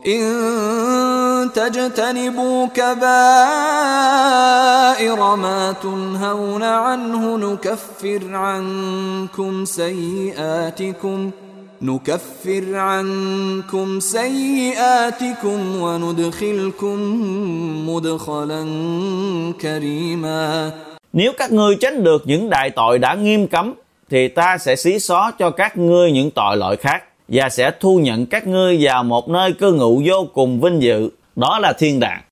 إن تجتنبوا كبائر ما تنهون عنه نكفر عنكم سيئاتكم وندخلكم مدخلا كريما. Nếu các ngươi tránh được những đại tội đã nghiêm cấm, thì ta sẽ xí xóa cho các ngươi những tội lỗi khác, và sẽ thu nhận các ngươi vào một nơi cư ngụ vô cùng vinh dự, đó là thiên đàng.